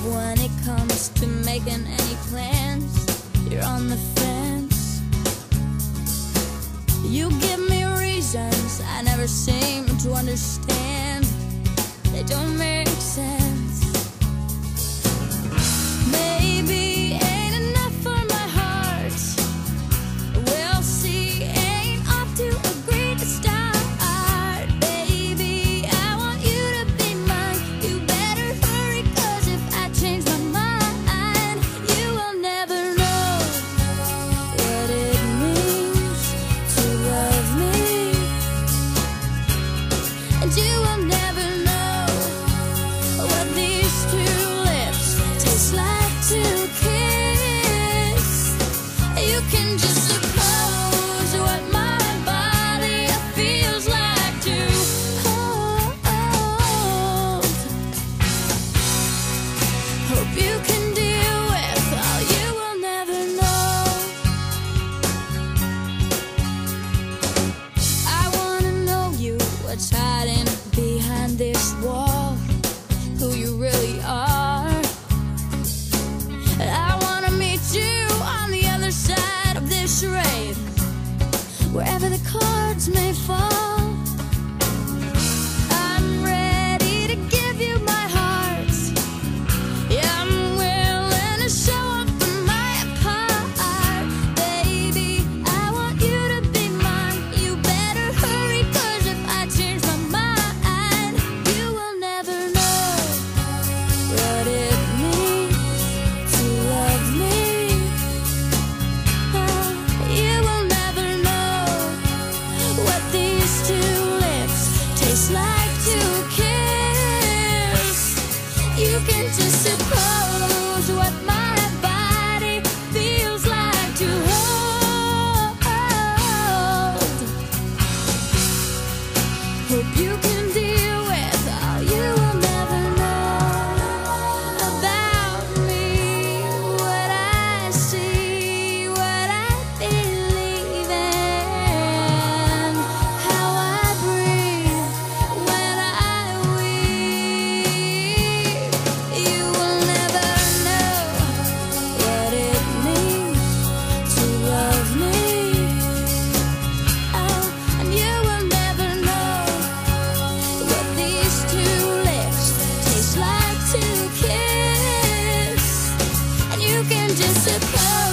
when it comes to making any plans. You're on the fence. You give me reasons I never seem to understand. They don't make sense. Maybe ain't enough for my heart. We'll see, ain't off to agree to start. Baby, I want you to be mine. You better hurry, 'cause if I change my mind, you will never know what it means to love me. And you will never know what these two lips taste like to kiss. You can just suppose what my body feels like to hold. Hope you can deal with all you will never know. I wanna know you, what's hiding behind this wall, who you really are. I wanna meet you on the other side of this charade, wherever the cards may fall. I'm ready to give you my heart. Yeah, I'm willing to show up for my part. Baby, I want you to be mine. You better hurry, 'cause if I change my mind, you will never know what it means to love me. You will never know what these two lips taste like to kiss. You can just suppose what my body feels like to hold. Hope you can deal with all you will never know about me. What I see, what I believe in, how I breathe when I weep. You will never know what it means to love me. Oh, and you will never know what these two lips taste like to kiss. And you can just suppose